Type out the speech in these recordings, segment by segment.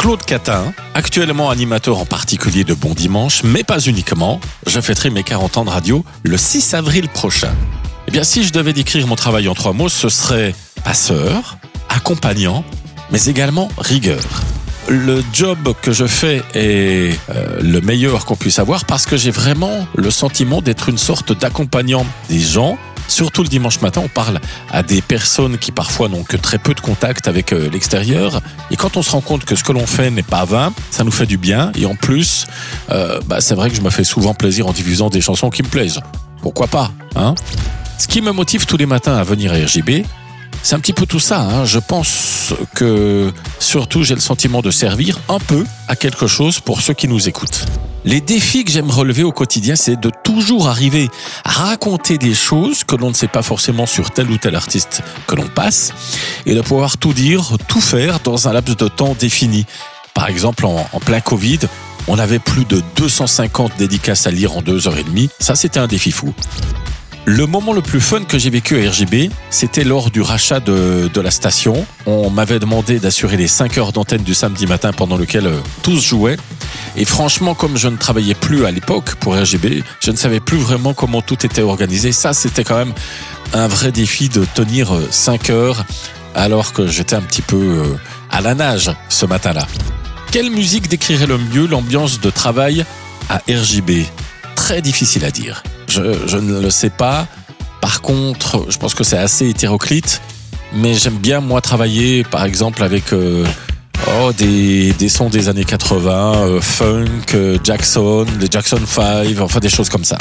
Claude Catin, actuellement animateur en particulier de Bon Dimanche, mais pas uniquement. Je fêterai mes 40 ans de radio le 6 avril prochain. Eh bien, si je devais décrire mon travail en 3 mots, ce serait passeur, accompagnant, mais également rigueur. Le job que je fais est le meilleur qu'on puisse avoir parce que j'ai vraiment le sentiment d'être une sorte d'accompagnant des gens. Surtout le dimanche matin, on parle à des personnes qui parfois n'ont que très peu de contact avec l'extérieur. Et quand on se rend compte que ce que l'on fait n'est pas vain, ça nous fait du bien. Et en plus, c'est vrai que je me fais souvent plaisir en diffusant des chansons qui me plaisent. Pourquoi pas, hein ? Ce qui me motive tous les matins à venir à RJB, c'est un petit peu tout ça, hein. Je pense que surtout j'ai le sentiment de servir un peu à quelque chose pour ceux qui nous écoutent. Les défis que j'aime relever au quotidien, c'est de toujours arriver à raconter des choses que l'on ne sait pas forcément sur tel ou tel artiste que l'on passe et de pouvoir tout dire, tout faire dans un laps de temps défini. Par exemple, en plein Covid, on avait plus de 250 dédicaces à lire en 2h30. Ça, c'était un défi fou. Le moment le plus fun que j'ai vécu à RJB, c'était lors du rachat de la station. On m'avait demandé d'assurer les 5 heures d'antenne du samedi matin pendant lequel tous jouaient. Et franchement, comme je ne travaillais plus à l'époque pour RJB, je ne savais plus vraiment comment tout était organisé. Ça, c'était quand même un vrai défi de tenir 5 heures alors que j'étais un petit peu à la nage ce matin-là. Quelle musique décrirait le mieux l'ambiance de travail à RJB ? Très difficile à dire. Je ne le sais pas. Par contre, je pense que c'est assez hétéroclite. Mais j'aime bien, moi, travailler, par exemple, avec des sons des années 80, funk, Jackson, les Jackson 5, enfin des choses comme ça.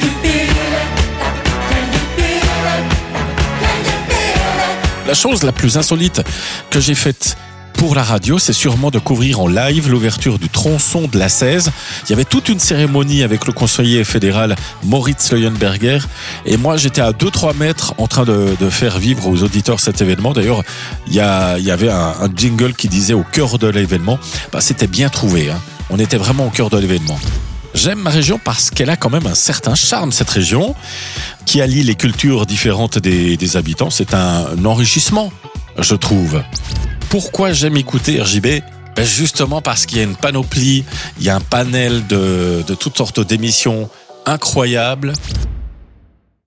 La chose la plus insolite que j'ai faite pour la radio, c'est sûrement de couvrir en live l'ouverture du tronçon de la 16. Il y avait toute une cérémonie avec le conseiller fédéral Moritz Leuenberger. Et moi, j'étais à 2-3 mètres en train de faire vivre aux auditeurs cet événement. D'ailleurs, il y avait un jingle qui disait au cœur de l'événement. C'était bien trouvé, hein. On était vraiment au cœur de l'événement. J'aime ma région parce qu'elle a quand même un certain charme, cette région, qui allie les cultures différentes des habitants. C'est un enrichissement, je trouve. Pourquoi j'aime écouter RJB ? Justement parce qu'il y a une panoplie, il y a un panel de toutes sortes d'émissions incroyables.